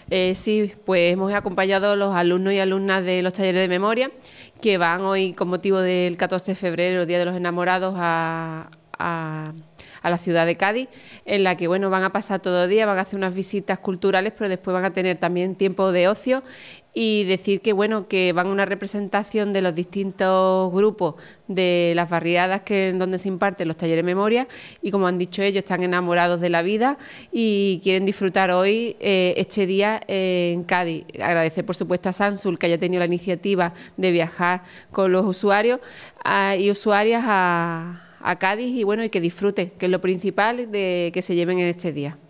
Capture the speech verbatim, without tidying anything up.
Eh, sí, pues hemos acompañado a los alumnos y alumnas de los talleres de memoria que van hoy con motivo del catorce de febrero, Día de los Enamorados, a, a, a la ciudad de Cádiz, en la que bueno, van a pasar todo el día, van a hacer unas visitas culturales, pero después van a tener también tiempo de ocio. Y decir que bueno, que van a una representación de los distintos grupos de las barriadas que en donde se imparten los talleres de memoria, y como han dicho ellos, están enamorados de la vida y quieren disfrutar hoy eh, este día eh, en Cádiz. Agradecer por supuesto a Sansul que haya tenido la iniciativa de viajar con los usuarios a, y usuarias a, a Cádiz, y bueno, y que disfruten, que es lo principal de que se lleven en este día.